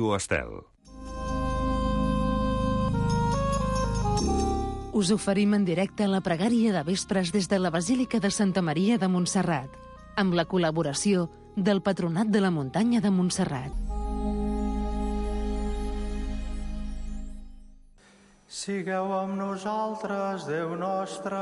Ràdio Estel. Us oferim en directe la pregària de vespres des de la Basílica de Santa Maria de Montserrat, amb la col·laboració del Patronat de la Muntanya de Montserrat. Sigueu amb nosaltres, Déu nostre.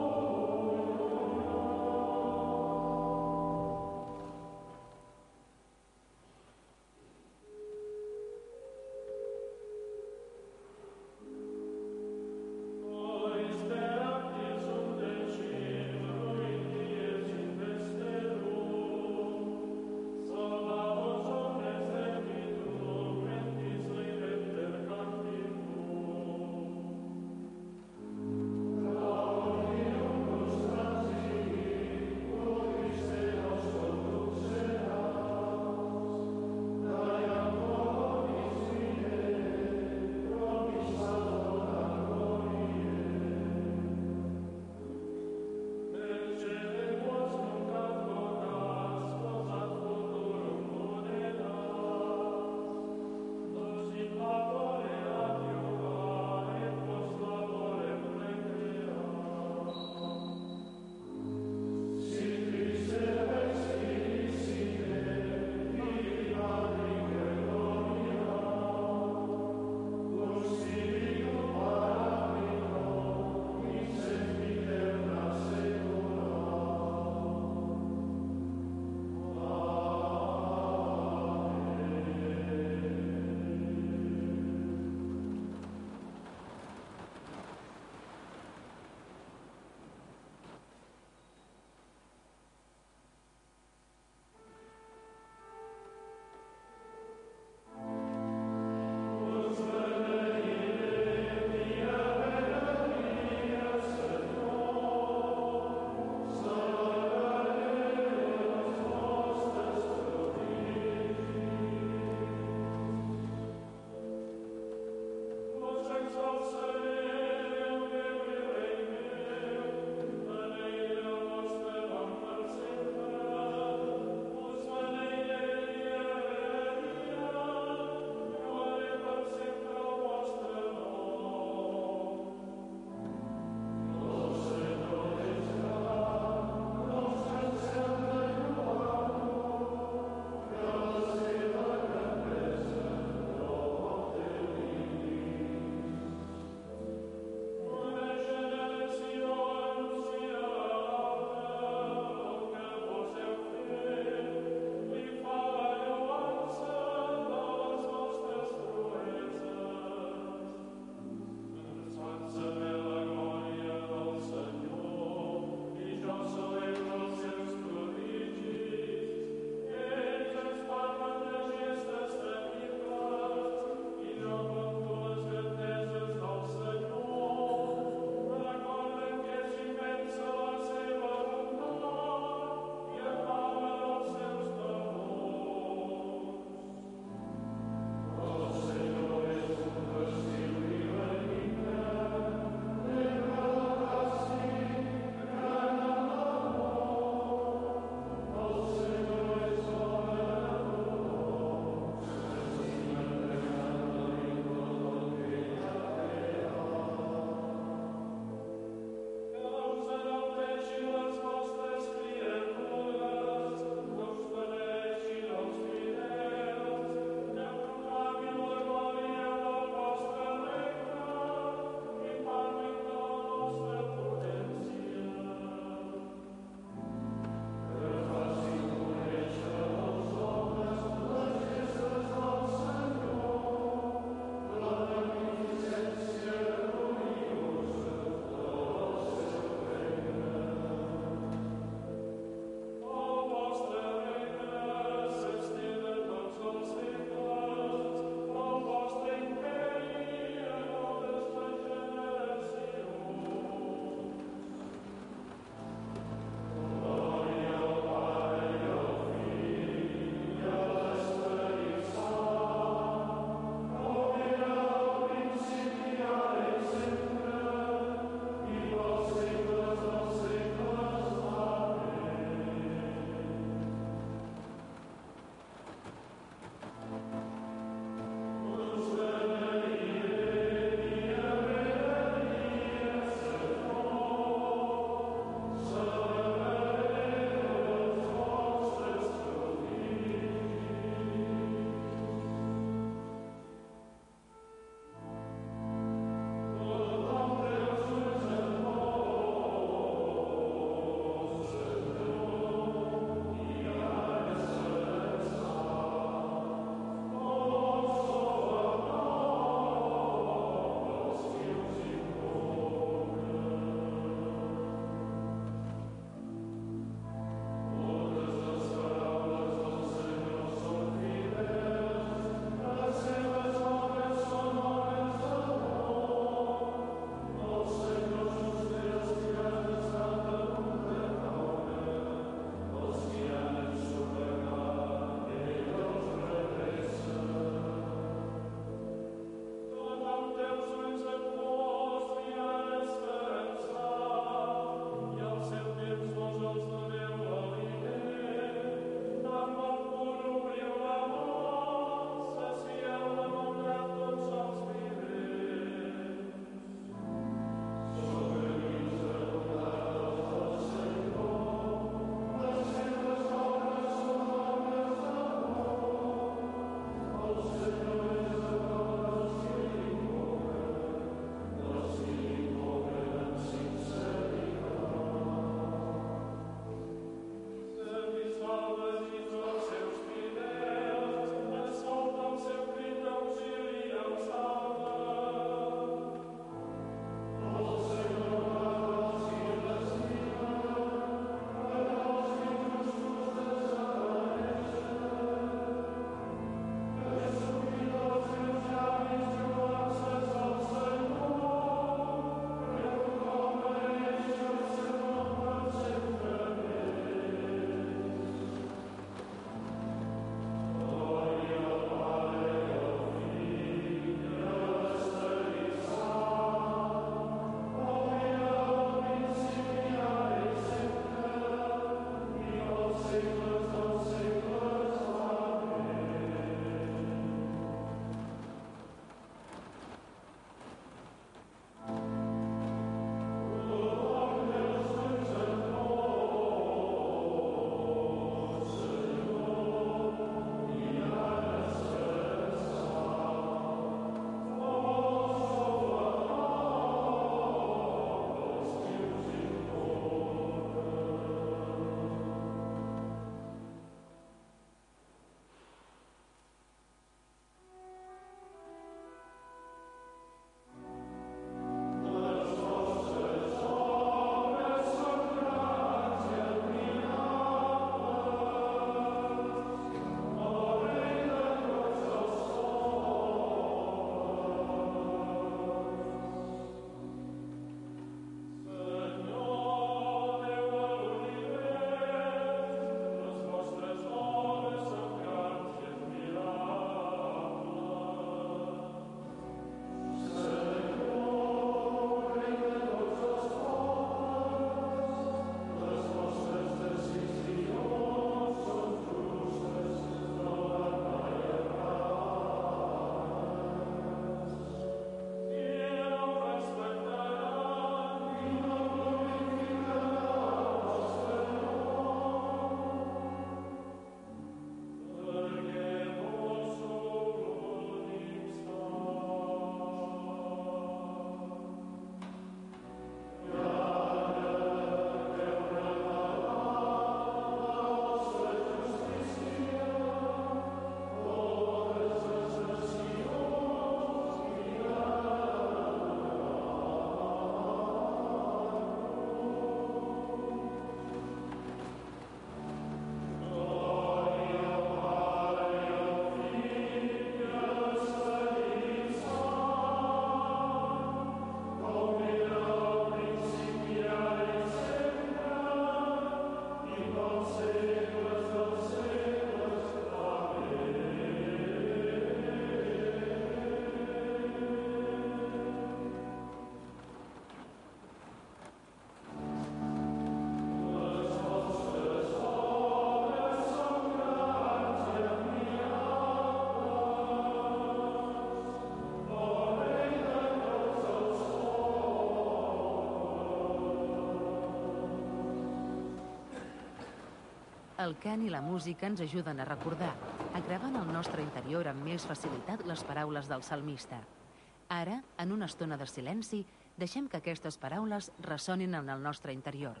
El cant i la música ens ajuden a recordar, a gravar en el nostre interior amb més facilitat les paraules del salmista. Ara, en una estona de silenci, deixem que aquestes paraules ressonin en el nostre interior.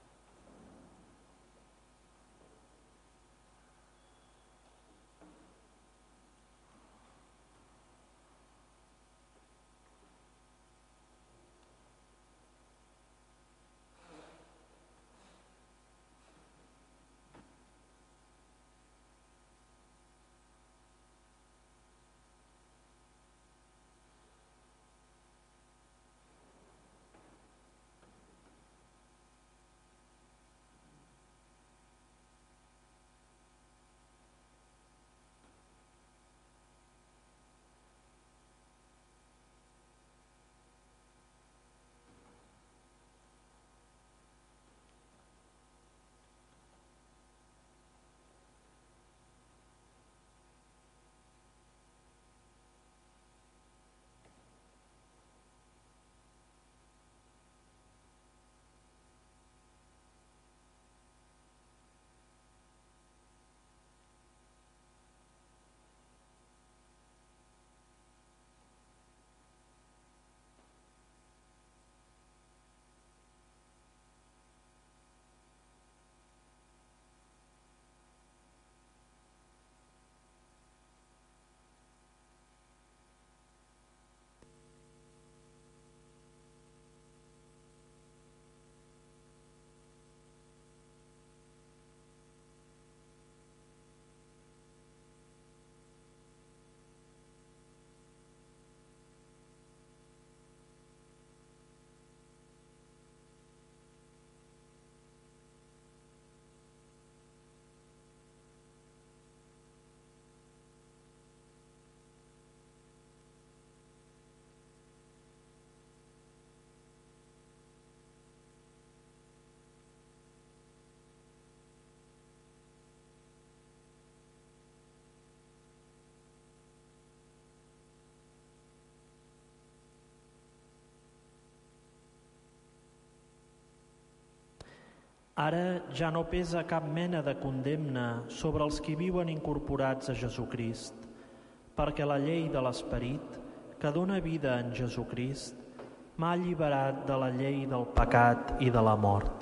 Ara ja no pesa cap mena de condemna sobre els qui viuen incorporats a Jesucrist, perquè la llei de l'Esperit, que dóna vida en Jesucrist, m'ha alliberat de la llei del pecat i de la mort.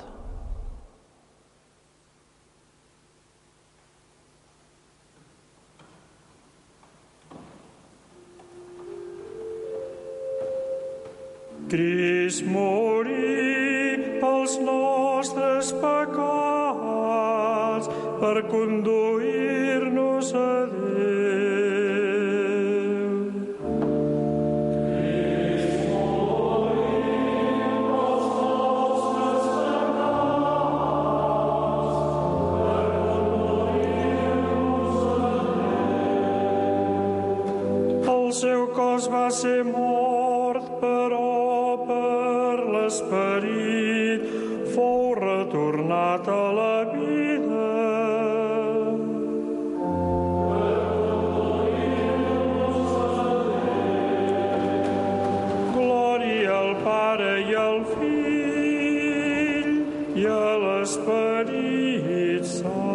Crist morí pels nostres pecats per conduir-nos a Déu. Crist morí pels nostres pecats per conduir-nos a Déu. El seu cos va ser mort, però l'Esperit fou retornat a la vida. Glòria al Pare i al Fill i a l'Esperit Sant.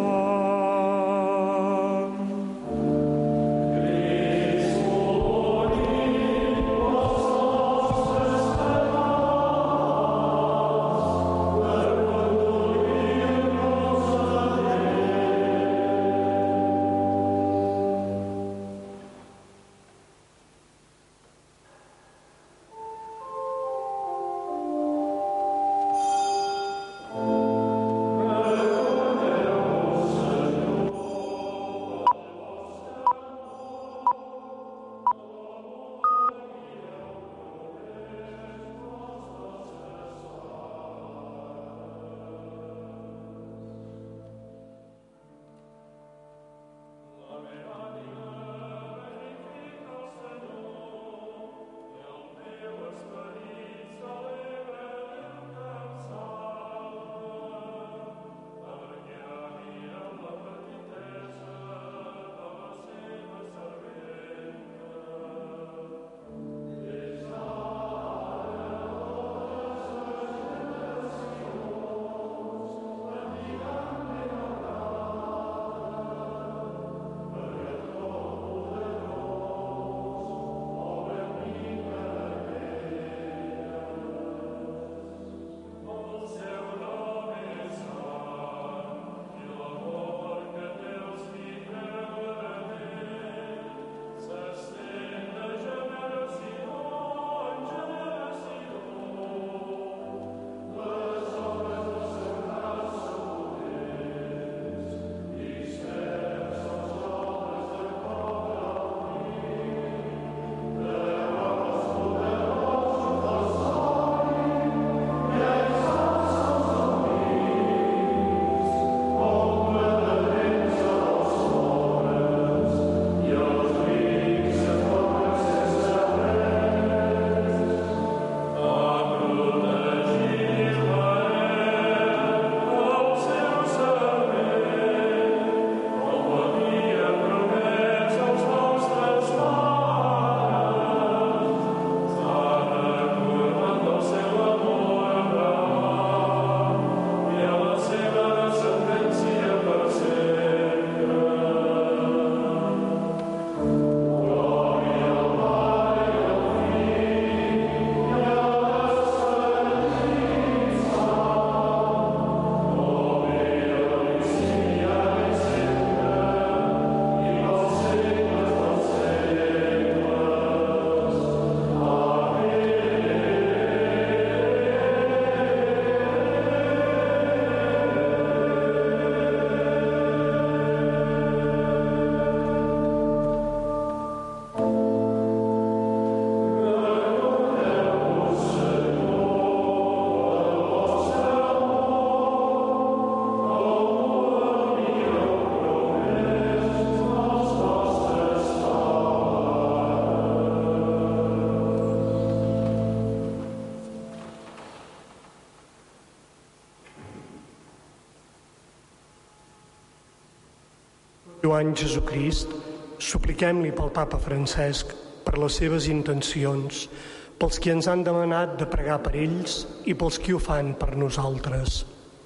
Joan Jesucrist, supliquem-li pel papa Francesc, per les seves intencions, pels qui ens han demanat de pregar per ells i pels qui ho fan per nosaltres.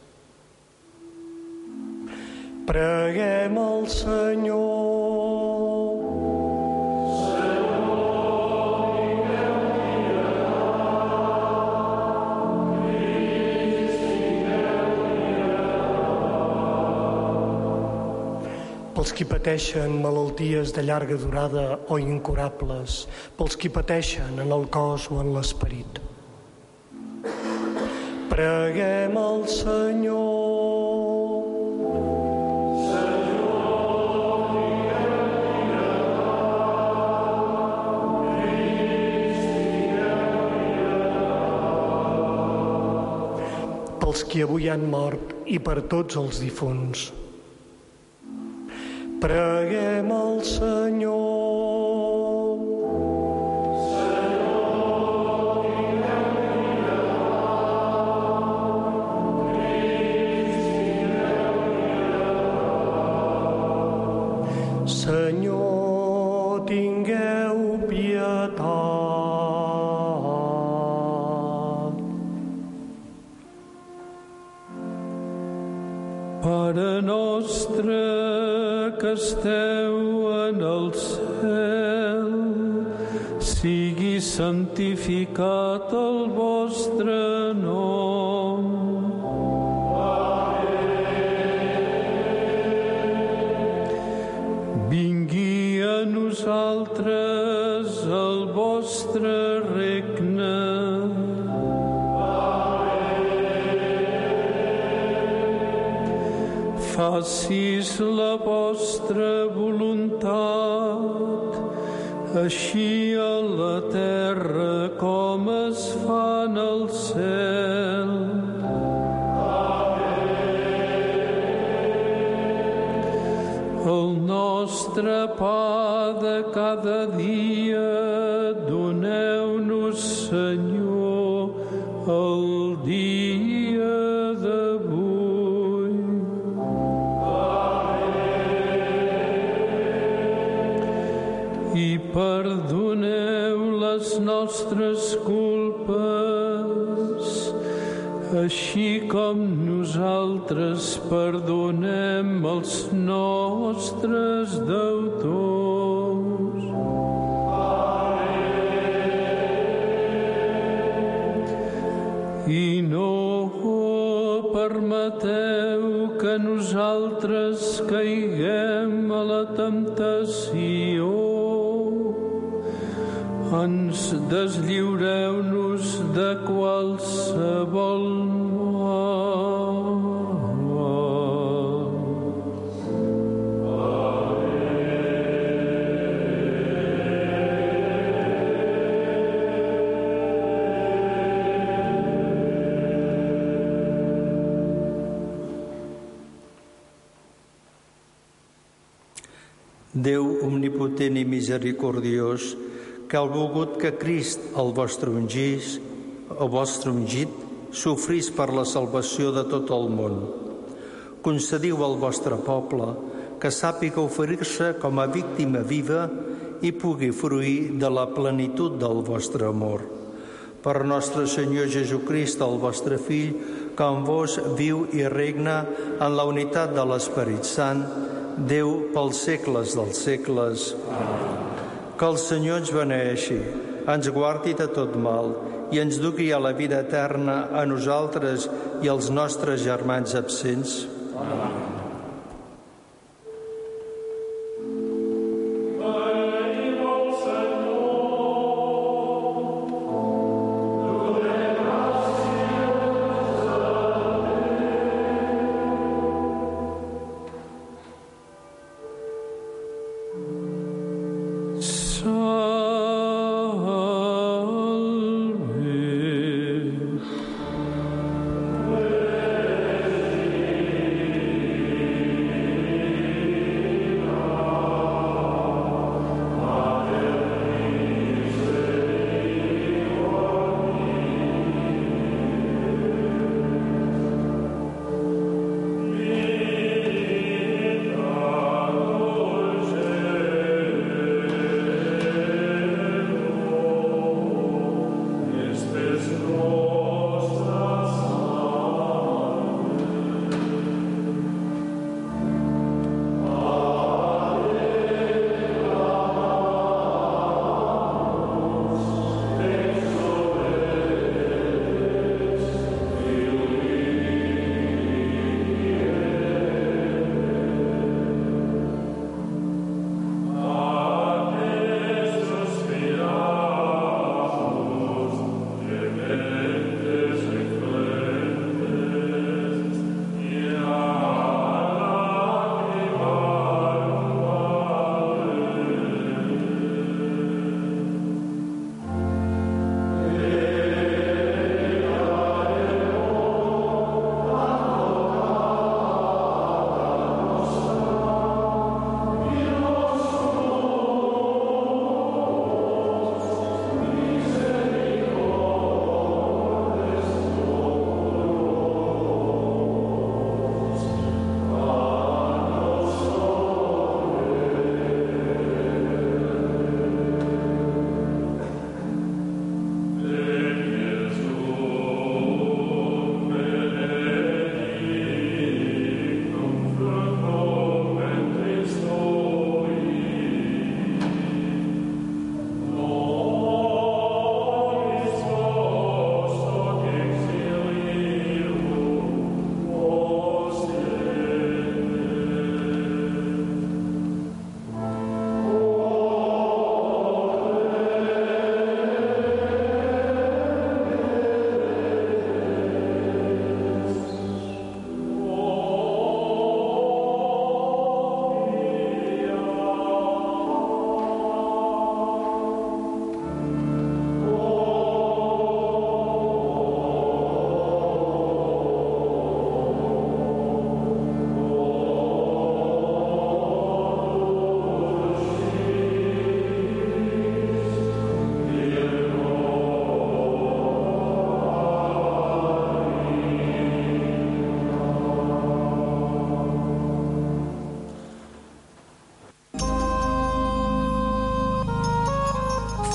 Preguem al Senyor. Pels qui pateixen malalties de llarga durada o incurables, pels qui pateixen en el cos o en l'esperit. Preguem al Senyor. Pels qui avui han mort i per tots els difunts. Preguem al Senyor. Senyor, tingueu pietat. Pare nostre que esteu en el cel, sigui santificat el vostre nom. Vingui a nosaltres el vostre regne. Facis la vostra voluntat, així a la terra com es fa en el cel. El nostre pa de cada dia doneu-nos, Senyor, el dia d'avui. I perdoneu les nostres culpes, així com nosaltres perdonem els nostres deutors. I no permeteu que nosaltres caiguem a la temptació. Ens deslliureu-nos de qualsevol mal. Déu omnipotent i misericordiós, que heu volgut que Crist, el vostre ungit, sofrís per la salvació de tot el món. Concediu al vostre poble que sàpiga oferir-se com a víctima viva i pugui fruir de la plenitud del vostre amor. Per nostre Senyor Jesucrist, el vostre Fill, que amb vos viu i regna en la unitat de l'Esperit Sant, Déu pels segles dels segles. Que el Senyor ens beneeixi, ens guardi de tot mal i ens dugui a la vida eterna a nosaltres i als nostres germans absents. Amén.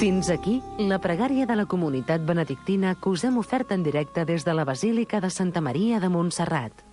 Fins aquí la pregària de la comunitat benedictina que us hem ofert en directe des de la Basílica de Santa Maria de Montserrat.